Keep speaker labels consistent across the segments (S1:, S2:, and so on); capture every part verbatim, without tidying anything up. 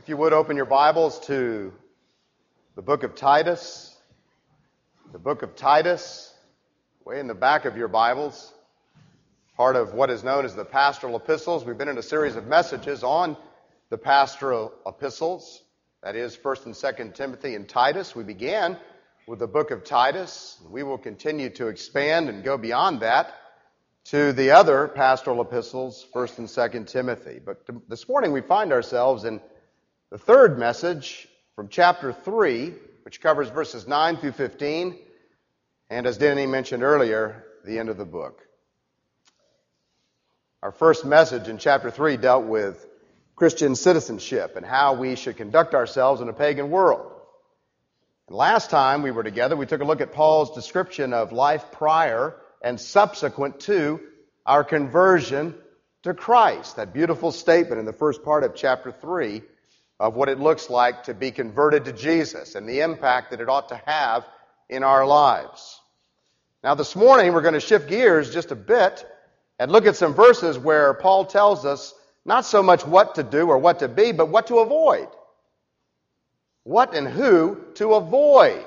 S1: If you would open your Bibles to the book of Titus, the book of Titus, way in the back of your Bibles, part of what is known as the pastoral epistles. We've been in a series of messages on the pastoral epistles, that is First and Second Timothy and Titus. We began with the book of Titus. We will continue to expand and go beyond that to the other pastoral epistles, First and Second Timothy. But this morning we find ourselves in the third message from chapter three, which covers verses nine through fifteen, and as Denny mentioned earlier, the end of the book. Our first message in chapter three dealt with Christian citizenship and how we should conduct ourselves in a pagan world. And last time we were together, we took a look at Paul's description of life prior and subsequent to our conversion to Christ. That beautiful statement in the first part of chapter three of what it looks like to be converted to Jesus and the impact that it ought to have in our lives. Now this morning we're going to shift gears just a bit and look at some verses where Paul tells us not so much what to do or what to be, but what to avoid. What and who to avoid,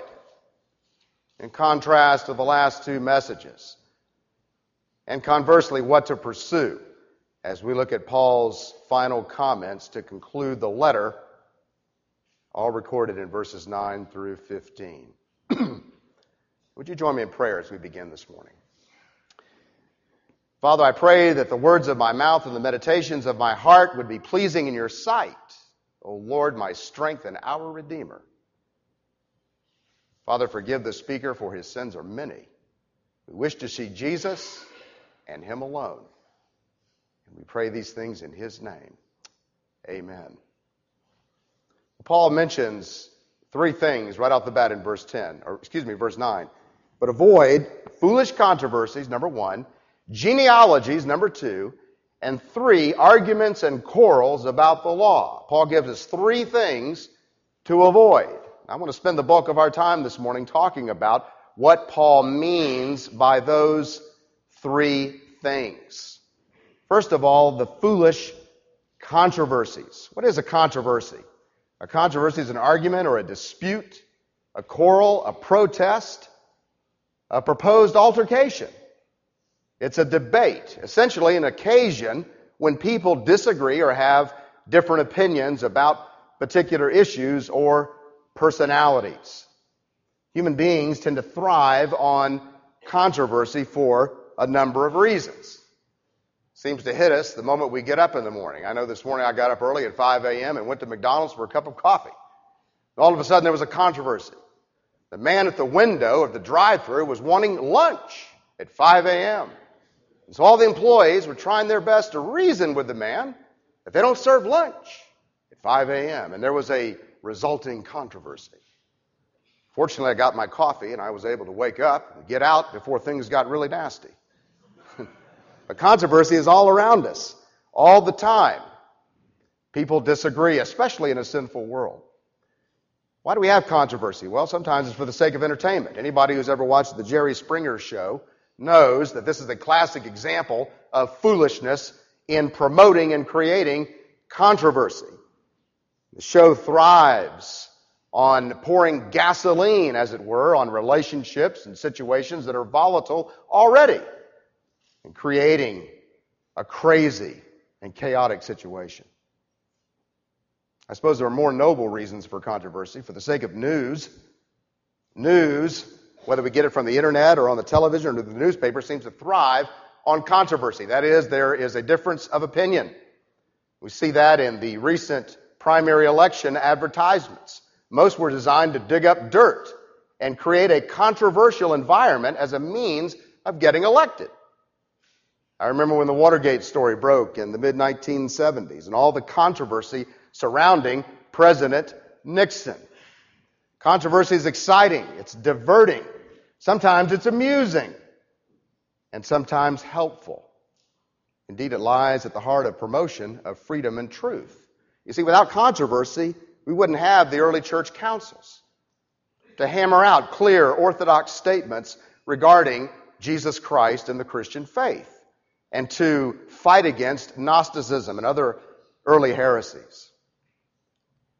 S1: in contrast to the last two messages. And conversely, what to pursue, as we look at Paul's final comments to conclude the letter, all recorded in verses nine through fifteen. Would you join me in prayer as we begin this morning? Father, I pray that the words of my mouth and the meditations of my heart would be pleasing in your sight, O Lord, my strength and our Redeemer. Father, forgive the speaker, for his sins are many. We wish to see Jesus and him alone. And we pray these things in his name. Amen. Paul mentions three things right off the bat in verse ten, or excuse me, verse nine. But avoid foolish controversies, number one, genealogies, number two, and three, arguments and quarrels about the law. Paul gives us three things to avoid. I want to spend the bulk of our time this morning talking about what Paul means by those three things. First of all, the foolish controversies. What is a controversy? A controversy is an argument or a dispute, a quarrel, a protest, a proposed altercation. It's a debate, essentially an occasion when people disagree or have different opinions about particular issues or personalities. Human beings tend to thrive on controversy for a number of reasons. Seems to hit us the moment we get up in the morning. I know this morning I got up early at five a.m. and went to McDonald's for a cup of coffee. All of a sudden there was a controversy. The man at the window of the drive-thru was wanting lunch at five a.m. And so all the employees were trying their best to reason with the man that they don't serve lunch at five a.m. And there was a resulting controversy. Fortunately, I got my coffee and I was able to wake up and get out before things got really nasty. But controversy is all around us, all the time. People disagree, especially in a sinful world. Why do we have controversy? Well, sometimes it's for the sake of entertainment. Anybody who's ever watched the Jerry Springer show knows that this is a classic example of foolishness in promoting and creating controversy. The show thrives on pouring gasoline, as it were, on relationships and situations that are volatile already, and creating a crazy and chaotic situation. I suppose there are more noble reasons for controversy. For the sake of news, news, whether we get it from the internet or on the television or the newspaper, seems to thrive on controversy. That is, there is a difference of opinion. We see that in the recent primary election advertisements. Most were designed to dig up dirt and create a controversial environment as a means of getting elected. I remember when the Watergate story broke in the mid nineteen seventies and all the controversy surrounding President Nixon. Controversy is exciting, it's diverting, sometimes it's amusing, and sometimes helpful. Indeed, it lies at the heart of promotion of freedom and truth. You see, without controversy, we wouldn't have the early church councils to hammer out clear, orthodox statements regarding Jesus Christ and the Christian faith, and to fight against Gnosticism and other early heresies.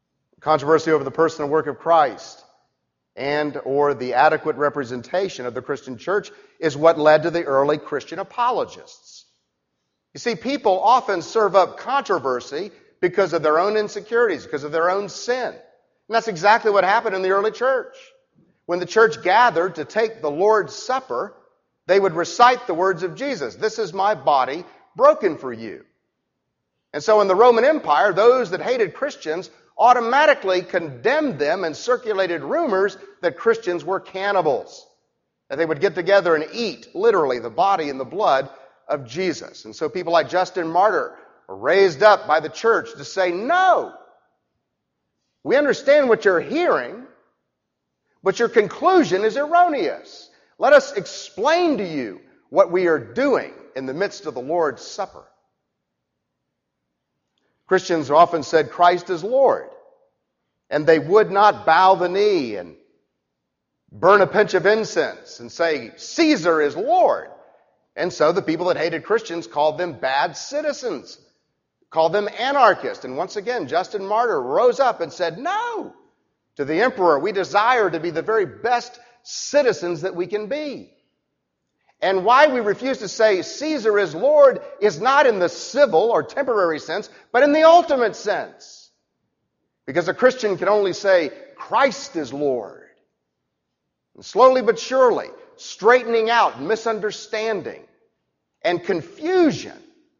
S1: controversy over the person and work of Christ, and or the adequate representation of the Christian church is what led to the early Christian apologists. You see, people often serve up controversy because of their own insecurities, because of their own sin. And that's exactly what happened in the early church. When the church gathered to take the Lord's Supper, they would recite the words of Jesus, "This is my body broken for you." And so in the Roman Empire, those that hated Christians automatically condemned them and circulated rumors that Christians were cannibals, that they would get together and eat, literally, the body and the blood of Jesus. And so people like Justin Martyr were raised up by the church to say, no, we understand what you're hearing, but your conclusion is erroneous. Let us explain to you what we are doing in the midst of the Lord's Supper. Christians often said Christ is Lord, and they would not bow the knee and burn a pinch of incense and say, Caesar is Lord. And so the people that hated Christians called them bad citizens, called them anarchists. And once again, Justin Martyr rose up and said, no, to the emperor, we desire to be the very best citizens that we can be. And why we refuse to say Caesar is Lord is not in the civil or temporary sense, but in the ultimate sense. Because a Christian can only say Christ is Lord. And slowly but surely, straightening out misunderstanding and confusion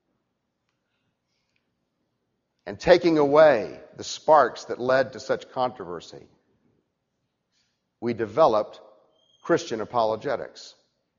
S1: and taking away the sparks that led to such controversy, we developed Christian apologetics.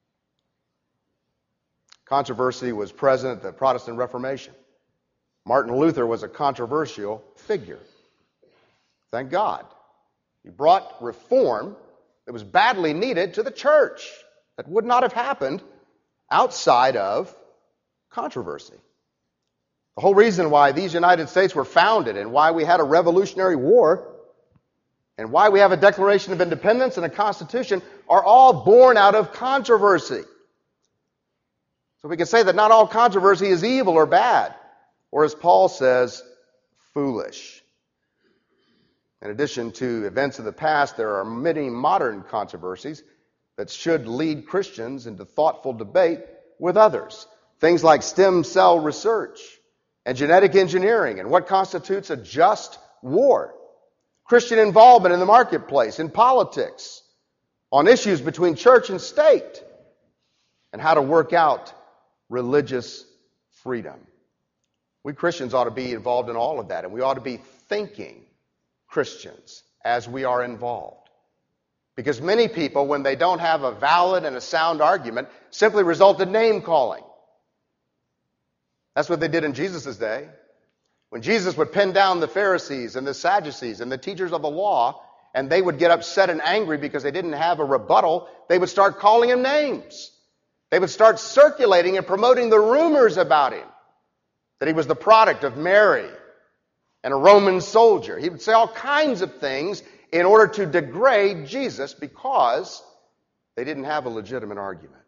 S1: Controversy was present at the Protestant Reformation. Martin Luther was a controversial figure. Thank God. He brought reform that was badly needed to the church. That would not have happened outside of controversy. The whole reason why these United States were founded and why we had a Revolutionary War and why we have a Declaration of Independence and a Constitution are all born out of controversy. So we can say that not all controversy is evil or bad, or as Paul says, foolish. In addition to events of the past, there are many modern controversies that should lead Christians into thoughtful debate with others. Things like stem cell research and genetic engineering and what constitutes a just war. Christian involvement in the marketplace, in politics, on issues between church and state, and how to work out religious freedom. We Christians ought to be involved in all of that, and we ought to be thinking Christians as we are involved. Because many people, when they don't have a valid and a sound argument, simply result in name-calling. That's what they did in Jesus' day. When Jesus would pin down the Pharisees and the Sadducees and the teachers of the law, and they would get upset and angry because they didn't have a rebuttal, they would start calling him names. They would start circulating and promoting the rumors about him, that he was the product of Mary and a Roman soldier. He would say all kinds of things in order to degrade Jesus because they didn't have a legitimate argument.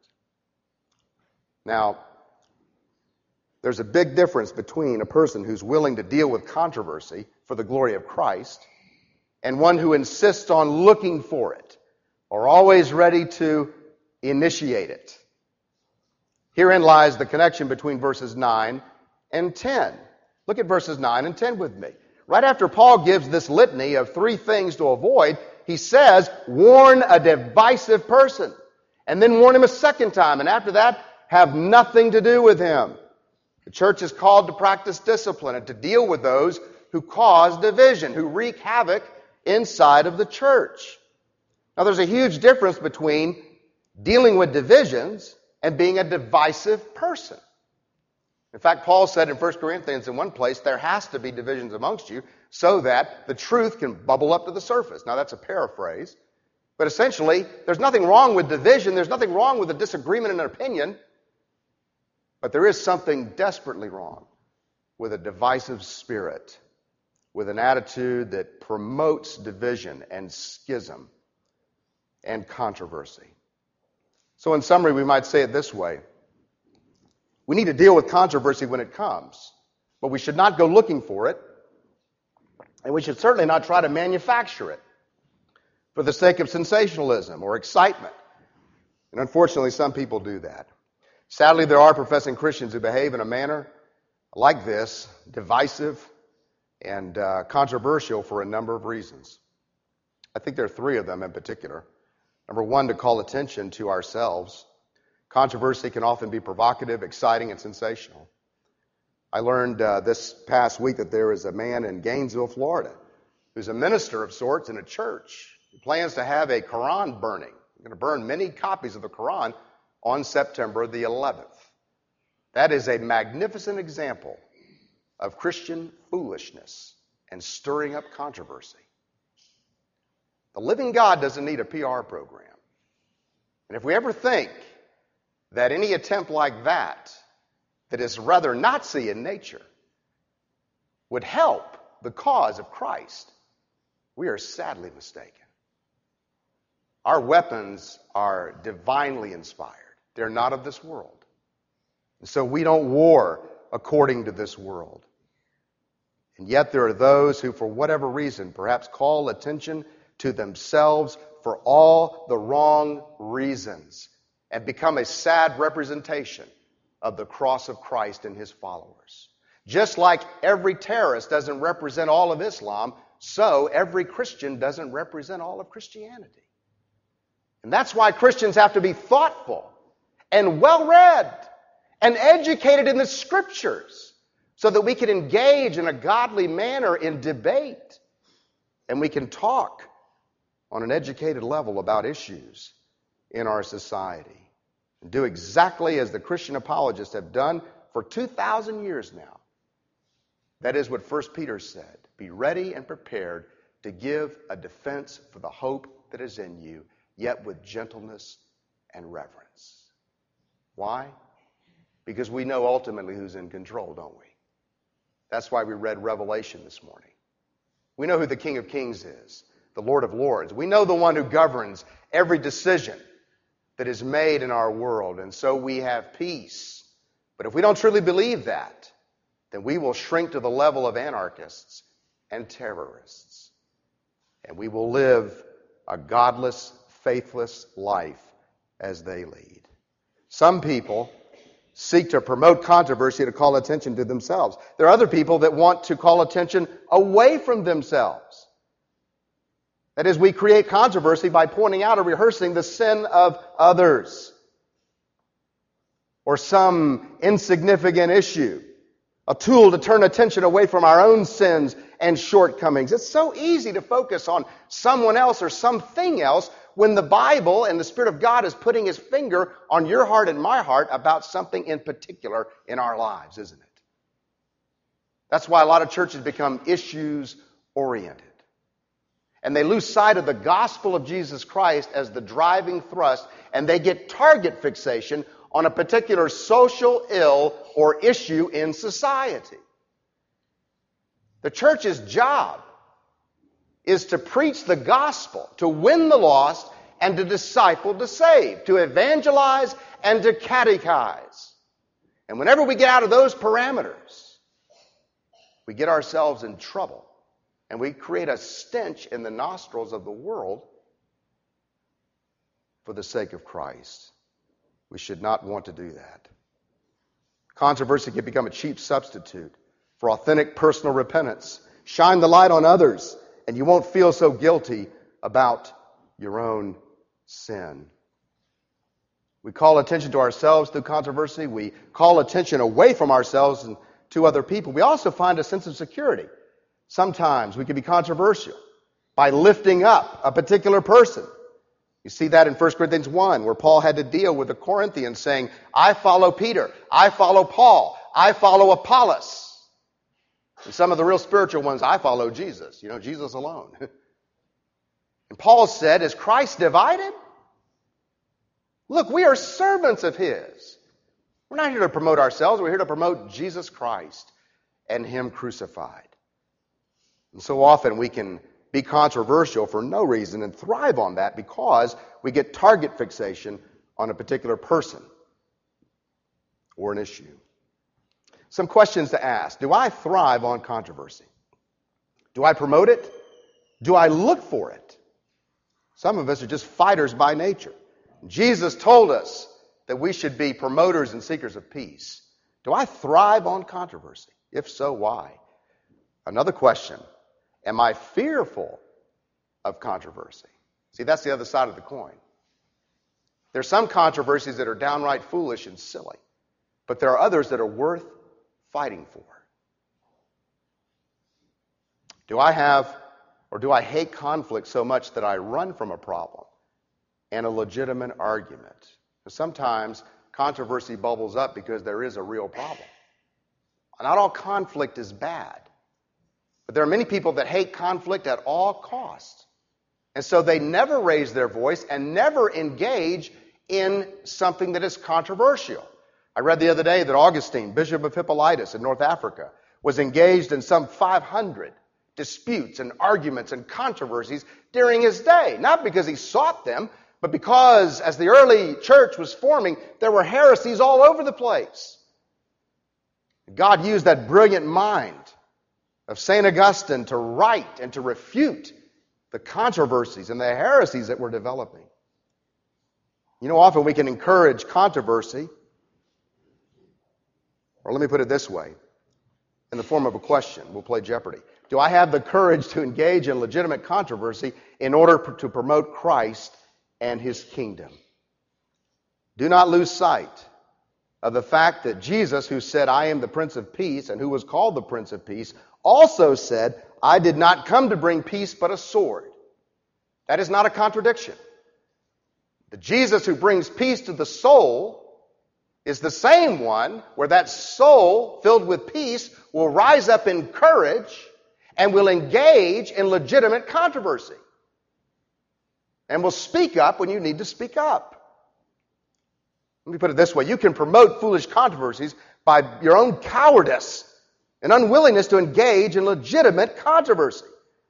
S1: Now, there's a big difference between a person who's willing to deal with controversy for the glory of Christ and one who insists on looking for it or always ready to initiate it. Herein lies the connection between verses nine and ten. Look at verses nine and ten with me. Right after Paul gives this litany of three things to avoid, he says, warn a divisive person. And then warn him a second time. And after that, have nothing to do with him. The church is called to practice discipline and to deal with those who cause division, who wreak havoc inside of the church. Now, there's a huge difference between dealing with divisions and being a divisive person. In fact, Paul said in First Corinthians in one place, there has to be divisions amongst you so that the truth can bubble up to the surface. Now, that's a paraphrase. But essentially, there's nothing wrong with division. There's nothing wrong with a disagreement in an opinion. But there is something desperately wrong with a divisive spirit, with an attitude that promotes division and schism and controversy. So in summary, we might say it this way. We need to deal with controversy when it comes, but we should not go looking for it. And we should certainly not try to manufacture it for the sake of sensationalism or excitement. And unfortunately, some people do that. Sadly, there are professing Christians who behave in a manner like this, divisive and uh, controversial for a number of reasons. I think there are three of them in particular. Number one, to call attention to ourselves. Controversy can often be provocative, exciting, and sensational. I learned uh, this past week that there is a man in Gainesville, Florida, who's a minister of sorts in a church. He plans to have a Quran burning. He's going to burn many copies of the Quran on September the eleventh. That is a magnificent example of Christian foolishness and stirring up controversy. The living God doesn't need a P R program. And if we ever think that any attempt like that, that is rather Nazi in nature, would help the cause of Christ, we are sadly mistaken. Our weapons are divinely inspired. They're not of this world. And so we don't war according to this world. And yet there are those who, for whatever reason, perhaps call attention to themselves for all the wrong reasons and become a sad representation of the cross of Christ and his followers. Just like every terrorist doesn't represent all of Islam, so every Christian doesn't represent all of Christianity. And that's why Christians have to be thoughtful and well-read and educated in the Scriptures so that we can engage in a godly manner in debate and we can talk on an educated level about issues in our society and do exactly as the Christian apologists have done for two thousand years now. That is what First Peter said. Be ready and prepared to give a defense for the hope that is in you, yet with gentleness and reverence. Why? Because we know ultimately who's in control, don't we? That's why we read Revelation this morning. We know who the King of Kings is, the Lord of Lords. We know the one who governs every decision that is made in our world, and so we have peace. But if we don't truly believe that, then we will shrink to the level of anarchists and terrorists. And we will live a godless, faithless life as they lead. Some people seek to promote controversy to call attention to themselves. There are other people that want to call attention away from themselves. That is, we create controversy by pointing out or rehearsing the sin of others or some insignificant issue, a tool to turn attention away from our own sins and shortcomings. It's so easy to focus on someone else or something else when the Bible and the Spirit of God is putting his finger on your heart and my heart about something in particular in our lives, isn't it? That's why a lot of churches become issues-oriented. And they lose sight of the gospel of Jesus Christ as the driving thrust, and they get target fixation on a particular social ill or issue in society. The church's job is to preach the gospel, to win the lost, and to disciple the saved, to evangelize and to catechize. And whenever we get out of those parameters, we get ourselves in trouble. And we create a stench in the nostrils of the world for the sake of Christ. We should not want to do that. Controversy can become a cheap substitute for authentic personal repentance. Shine the light on others, and you won't feel so guilty about your own sin. We call attention to ourselves through controversy. We call attention away from ourselves and to other people. We also find a sense of security. Sometimes we can be controversial by lifting up a particular person. You see that in First Corinthians one, where Paul had to deal with the Corinthians saying, I follow Peter, I follow Paul, I follow Apollos. And some of the real spiritual ones, I follow Jesus, you know, Jesus alone. And Paul said, is Christ divided? Look, we are servants of his. We're not here to promote ourselves, we're here to promote Jesus Christ and him crucified. And so often we can be controversial for no reason and thrive on that because we get target fixation on a particular person or an issue. Some questions to ask. Do I thrive on controversy? Do I promote it? Do I look for it? Some of us are just fighters by nature. Jesus told us that we should be promoters and seekers of peace. Do I thrive on controversy? If so, why? Another question, am I fearful of controversy? See, that's the other side of the coin. There's some controversies that are downright foolish and silly, but there are others that are worth fighting for. Do I have or do I hate conflict so much that I run from a problem and a legitimate argument? Sometimes controversy bubbles up because there is a real problem. Not all conflict is bad, but there are many people that hate conflict at all costs. And so they never raise their voice and never engage in something that is controversial. I read the other day that Augustine, Bishop of Hippolytus in North Africa, was engaged in some five hundred disputes and arguments and controversies during his day. Not because he sought them, but because as the early church was forming, there were heresies all over the place. God used that brilliant mind of Saint Augustine to write and to refute the controversies and the heresies that were developing. You know, often we can encourage controversy, or let me put it this way, in the form of a question. We'll play Jeopardy. Do I have the courage to engage in legitimate controversy in order to promote Christ and His kingdom? Do not lose sight of the fact that Jesus, who said, I am the Prince of Peace, and who was called the Prince of Peace, also said, I did not come to bring peace but a sword. That is not a contradiction. The Jesus who brings peace to the soul is the same one where that soul filled with peace will rise up in courage and will engage in legitimate controversy. And will speak up when you need to speak up. Let me put it this way. You can promote foolish controversies by your own cowardice and unwillingness to engage in legitimate controversy.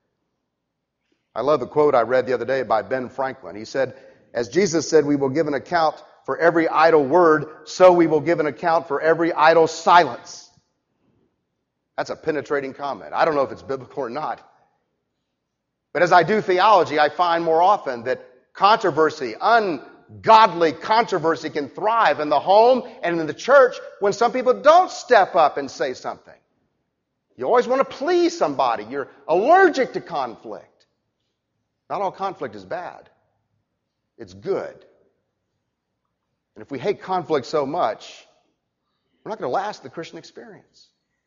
S1: I love the quote I read the other day by Ben Franklin. He said, as Jesus said, we will give an account for every idle word, so we will give an account for every idle silence. That's a penetrating comment. I don't know if it's biblical or not. But as I do theology, I find more often that controversy, ungodly controversy, can thrive in the home and in the church when some people don't step up and say something. You always want to please somebody. You're allergic to conflict. Not all conflict is bad. It's good. And if we hate conflict so much, we're not going to last the Christian experience.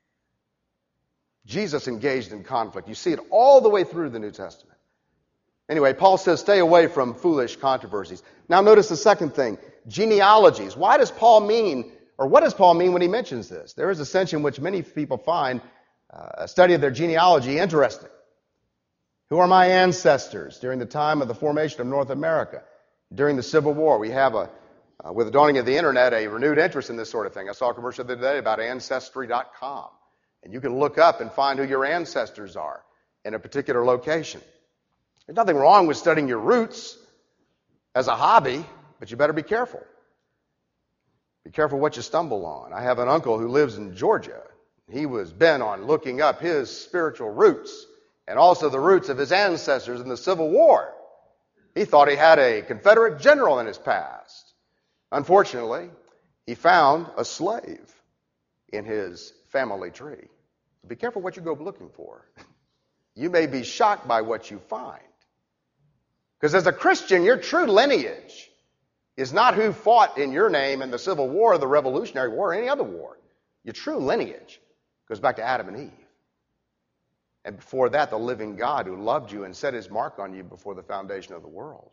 S1: Jesus engaged in conflict. You see it all the way through the New Testament. Anyway, Paul says stay away from foolish controversies. Now notice the second thing, genealogies. Why does Paul mean, or what does Paul mean when he mentions this? There is a sense in which many people find uh, a study of their genealogy interesting. Who are my ancestors during the time of the formation of North America? During the Civil War, we have, a, uh, with the dawning of the internet, a renewed interest in this sort of thing. I saw a commercial the other day about Ancestry dot com. And you can look up and find who your ancestors are in a particular location. There's nothing wrong with studying your roots as a hobby, but you better be careful. Be careful what you stumble on. I have an uncle who lives in Georgia. He was bent on looking up his spiritual roots and also the roots of his ancestors in the Civil War. He thought he had a Confederate general in his past. Unfortunately, he found a slave in his family tree. So be careful what you go looking for. You may be shocked by what you find. Because as a Christian, your true lineage is not who fought in your name in the Civil War, the Revolutionary War, or any other war. Your true lineage goes back to Adam and Eve. And before that, the living God who loved you and set His mark on you before the foundation of the world.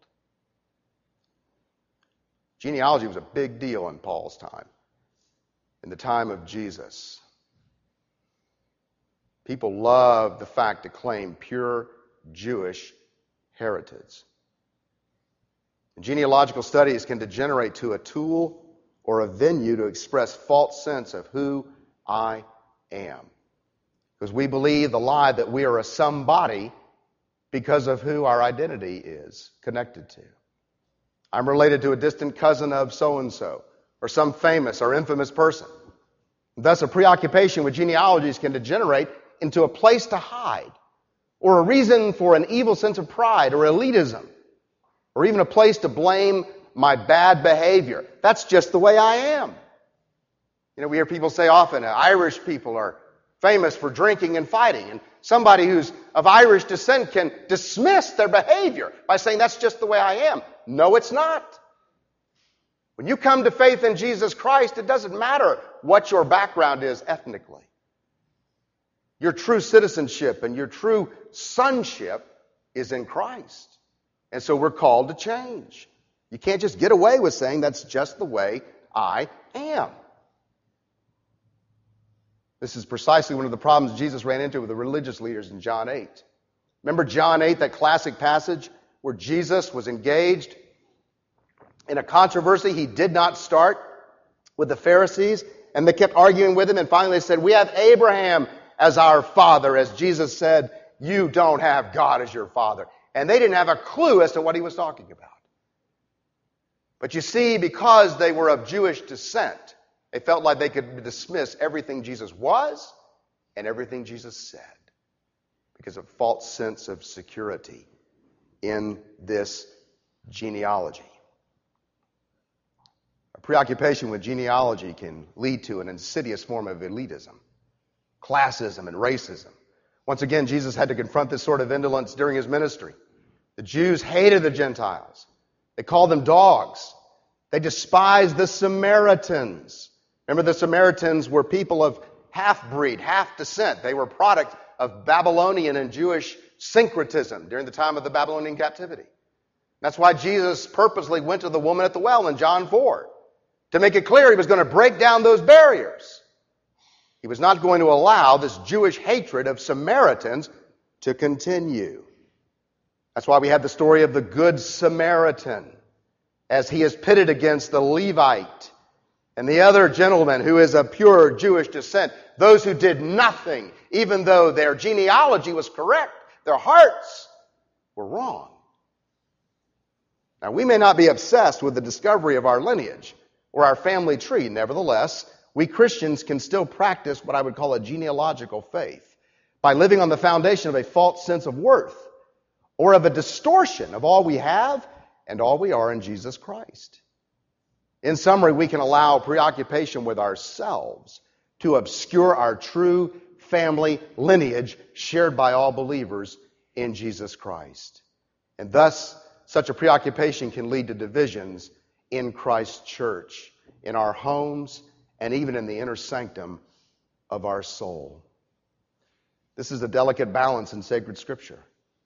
S1: Genealogy was a big deal in Paul's time, in the time of Jesus. People loved the fact to claim pure Jewish heritage. And genealogical studies can degenerate to a tool or a venue to express false sense of who I am. Because we believe the lie that we are a somebody because of who our identity is connected to. I'm related to a distant cousin of so-and-so, or some famous or infamous person. Thus, a preoccupation with genealogies can degenerate into a place to hide or a reason for an evil sense of pride or elitism, or even a place to blame my bad behavior. That's just the way I am. You know, we hear people say often, uh, Irish people are famous for drinking and fighting, and somebody who's of Irish descent can dismiss their behavior by saying, that's just the way I am. No, it's not. When you come to faith in Jesus Christ, it doesn't matter what your background is ethnically. Your true citizenship and your true sonship is in Christ. And so we're called to change. You can't just get away with saying that's just the way I am. This is precisely one of the problems Jesus ran into with the religious leaders in John eight. Remember John eight, that classic passage where Jesus was engaged in a controversy he did not start with the Pharisees, and they kept arguing with him, and finally they said, we have Abraham as our father, as Jesus said, you don't have God as your father. And they didn't have a clue as to what he was talking about. But you see, because they were of Jewish descent, they felt like they could dismiss everything Jesus was and everything Jesus said because of a false sense of security in this genealogy. A preoccupation with genealogy can lead to an insidious form of elitism, classism, and racism. Once again, Jesus had to confront this sort of indolence during his ministry. The Jews hated the Gentiles. They called them dogs. They despised the Samaritans. Remember, the Samaritans were people of half-breed, half-descent. They were a product of Babylonian and Jewish syncretism during the time of the Babylonian captivity. That's why Jesus purposely went to the woman at the well in John four, to make it clear he was going to break down those barriers. He was not going to allow this Jewish hatred of Samaritans to continue. That's why we have the story of the Good Samaritan, as he is pitted against the Levite and the other gentleman who is of pure Jewish descent. Those who did nothing, even though their genealogy was correct, their hearts were wrong. Now, we may not be obsessed with the discovery of our lineage or our family tree. Nevertheless, we Christians can still practice what I would call a genealogical faith by living on the foundation of a false sense of worth or of a distortion of all we have and all we are in Jesus Christ. In summary, we can allow preoccupation with ourselves to obscure our true family lineage shared by all believers in Jesus Christ. And thus, such a preoccupation can lead to divisions in Christ's church, in our homes, and even in the inner sanctum of our soul. This is a delicate balance in sacred Scripture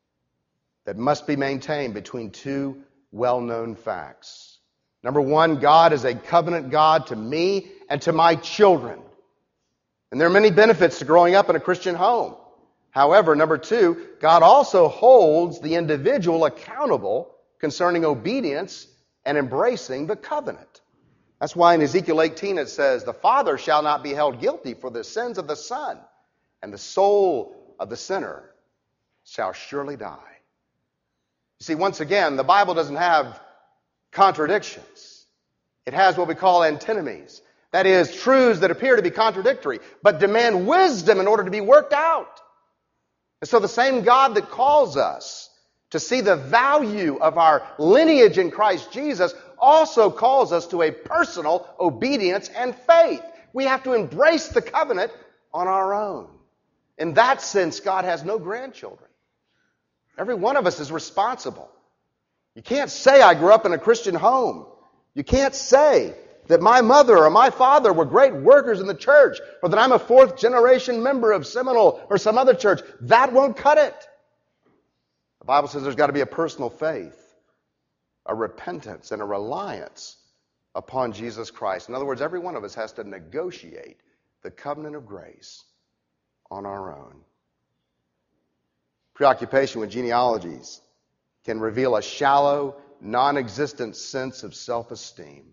S1: that must be maintained between two well-known facts. Number one, God is a covenant God to me and to my children. And there are many benefits to growing up in a Christian home. However, number two, God also holds the individual accountable concerning obedience and embracing the covenant. That's why in Ezekiel eighteen it says, the father shall not be held guilty for the sins of the son, and the soul of the sinner shall surely die. You see, once again, the Bible doesn't have contradictions. It has what we call antinomies. That is, truths that appear to be contradictory, but demand wisdom in order to be worked out. And so the same God that calls us to see the value of our lineage in Christ Jesus also calls us to a personal obedience and faith. We have to embrace the covenant on our own. In that sense, God has no grandchildren. Every one of us is responsible. You can't say I grew up in a Christian home. You can't say that my mother or my father were great workers in the church, or that I'm a fourth generation member of Seminole or some other church. That won't cut it. The Bible says there's got to be a personal faith, a repentance, and a reliance upon Jesus Christ. In other words, every one of us has to negotiate the covenant of grace on our own. Preoccupation with genealogies can reveal a shallow, non-existent sense of self-esteem.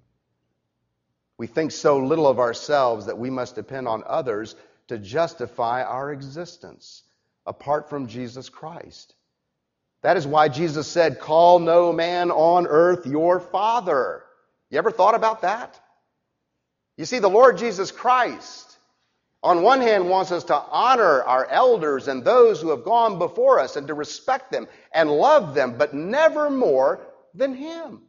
S1: We think so little of ourselves that we must depend on others to justify our existence apart from Jesus Christ. That is why Jesus said, call no man on earth your father. You ever thought about that? You see, the Lord Jesus Christ On one hand, wants us to honor our elders and those who have gone before us and to respect them and love them, but never more than him.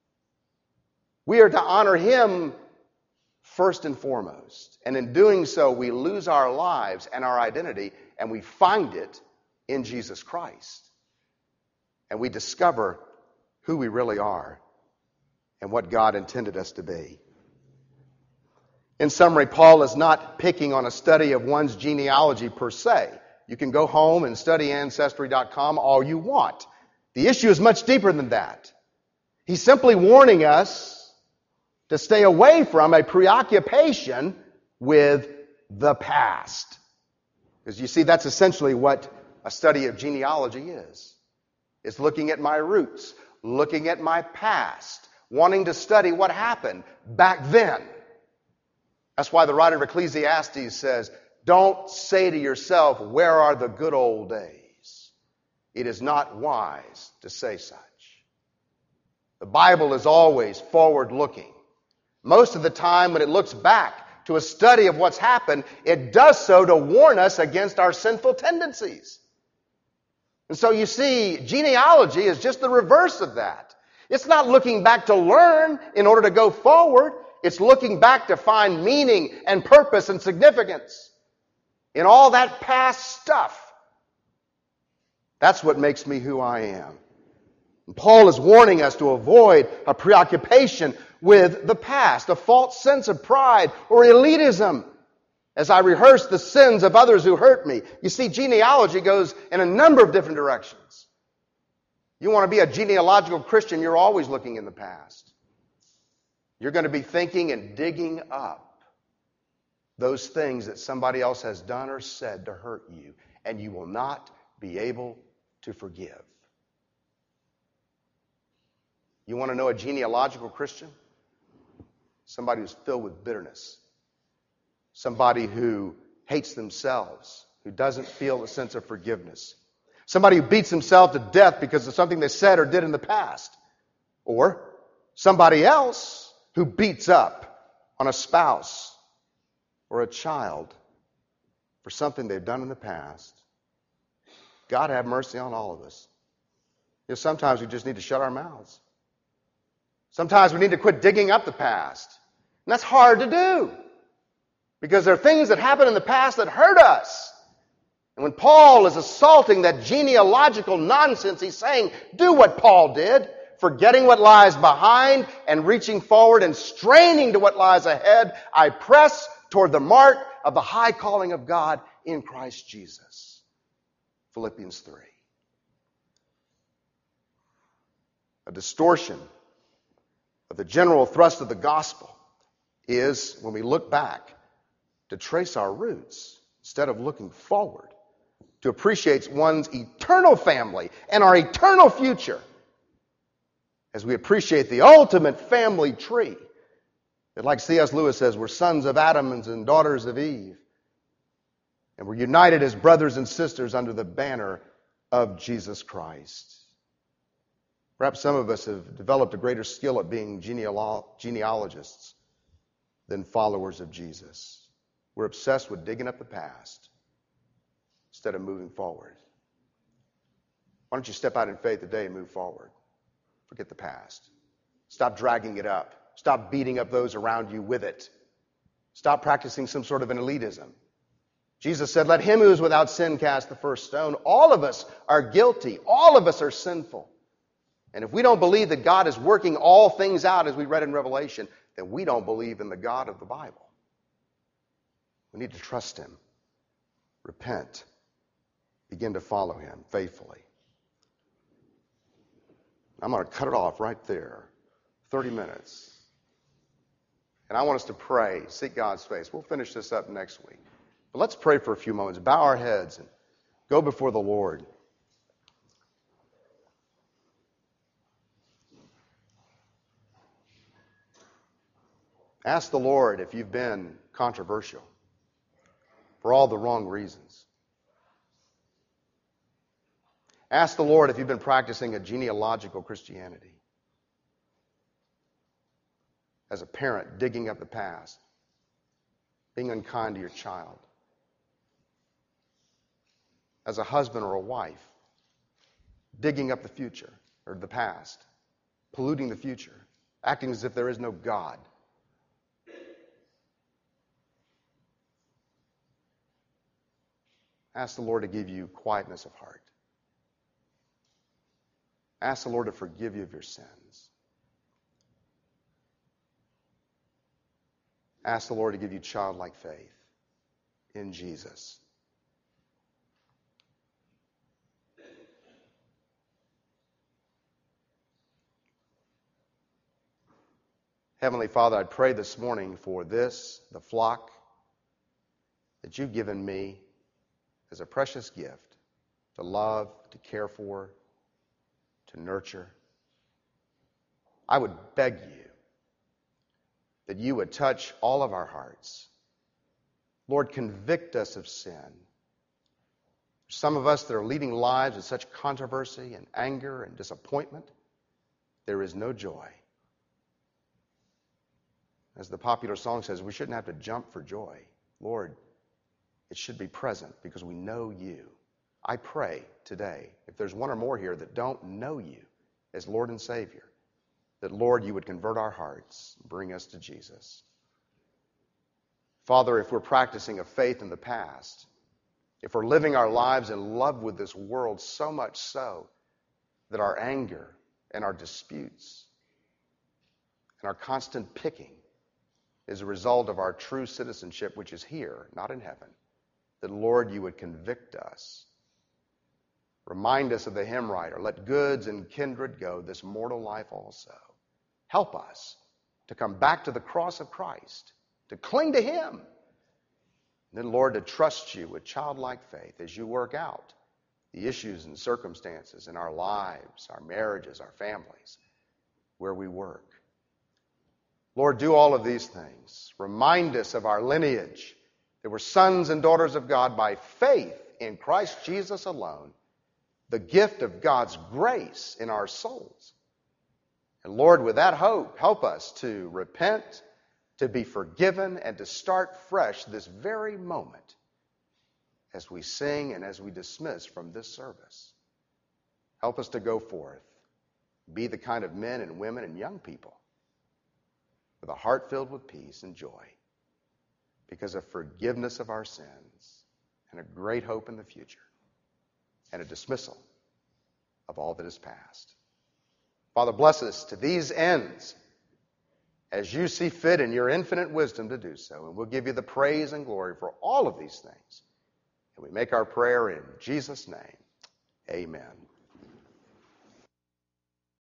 S1: We are to honor him first and foremost. And in doing so, we lose our lives and our identity, and we find it in Jesus Christ. And we discover who we really are and what God intended us to be. In summary, Paul is not picking on a study of one's genealogy per se. You can go home and study Ancestry dot com all you want. The issue is much deeper than that. He's simply warning us to stay away from a preoccupation with the past. Because you see, that's essentially what a study of genealogy is. It's looking at my roots, looking at my past, wanting to study what happened back then. That's why the writer of Ecclesiastes says, don't say to yourself, where are the good old days? It is not wise to say such. The Bible is always forward-looking. Most of the time when it looks back to a study of what's happened, it does so to warn us against our sinful tendencies. And so you see, genealogy is just the reverse of that. It's not looking back to learn in order to go forward. It's looking back to find meaning and purpose and significance in all that past stuff. That's what makes me who I am. And Paul is warning us to avoid a preoccupation with the past, a false sense of pride or elitism as I rehearse the sins of others who hurt me. You see, genealogy goes in a number of different directions. You want to be a genealogical Christian, you're always looking in the past. You're going to be thinking and digging up those things that somebody else has done or said to hurt you, and you will not be able to forgive. You want to know a genealogical Christian? Somebody who's filled with bitterness. Somebody who hates themselves, who doesn't feel a sense of forgiveness. Somebody who beats himself to death because of something they said or did in the past. Or somebody else who beats up on a spouse or a child for something they've done in the past. God have mercy on all of us. You know, sometimes we just need to shut our mouths. Sometimes we need to quit digging up the past. And that's hard to do. Because there are things that happened in the past that hurt us. And when Paul is assaulting that genealogical nonsense, he's saying, do what Paul did. Forgetting what lies behind and reaching forward and straining to what lies ahead, I press toward the mark of the high calling of God in Christ Jesus. Philippians three. A distortion of the general thrust of the gospel is, when we look back, to trace our roots instead of looking forward, to appreciate one's eternal family and our eternal future. As we appreciate the ultimate family tree, that, like C S Lewis says, we're sons of Adam and daughters of Eve. And we're united as brothers and sisters under the banner of Jesus Christ. Perhaps some of us have developed a greater skill at being genealog- genealogists than followers of Jesus. We're obsessed with digging up the past instead of moving forward. Why don't you step out in faith today and move forward? Forget the past. Stop dragging it up. Stop beating up those around you with it. Stop practicing some sort of an elitism. Jesus said, let him who is without sin cast the first stone. All of us are guilty. All of us are sinful. And if we don't believe that God is working all things out as we read in Revelation, then we don't believe in the God of the Bible. We need to trust him, repent, begin to follow him faithfully. I'm going to cut it off right there. thirty minutes. And I want us to pray, seek God's face. We'll finish this up next week. But let's pray for a few moments. Bow our heads and go before the Lord. Ask the Lord if you've been controversial for all the wrong reasons. Ask the Lord if you've been practicing a genealogical Christianity. As a parent, digging up the past. being unkind to your child. As a husband or a wife, digging up the future or the past, polluting the future, acting as if there is no God. Ask the Lord to give you quietness of heart. Ask the Lord to forgive you of your sins. Ask the Lord to give you childlike faith in Jesus. Heavenly Father, I pray this morning for this, the flock that you've given me as a precious gift to love, to care for, to nurture. I would beg you that you would touch all of our hearts. Lord, convict us of sin. Some of us that are leading lives with such controversy and anger and disappointment, there is no joy. As the popular song says, we shouldn't have to jump for joy. Lord, it should be present because we know you. I pray today, if there's one or more here that don't know you as Lord and Savior, that, Lord, you would convert our hearts, bring us to Jesus. Father, if we're practicing a faith in the past, if we're living our lives in love with this world so much so that our anger and our disputes and our constant picking is a result of our true citizenship, which is here, not in heaven, that, Lord, you would convict us. Remind us of the hymn writer, let goods and kindred go, this mortal life also. Help us to come back to the cross of Christ, to cling to him. And then, Lord, to trust you with childlike faith as you work out the issues and circumstances in our lives, our marriages, our families, where we work. Lord, do all of these things. Remind us of our lineage, that we're sons and daughters of God by faith in Christ Jesus alone, the gift of God's grace in our souls. And Lord, with that hope, help us to repent, to be forgiven, and to start fresh this very moment as we sing and as we dismiss from this service. Help us to go forth, be the kind of men and women and young people with a heart filled with peace and joy because of forgiveness of our sins and a great hope in the future and a dismissal of all that is past. Father, bless us to these ends as you see fit in your infinite wisdom to do so. And we'll give you the praise and glory for all of these things. And we make our prayer in Jesus' name. Amen.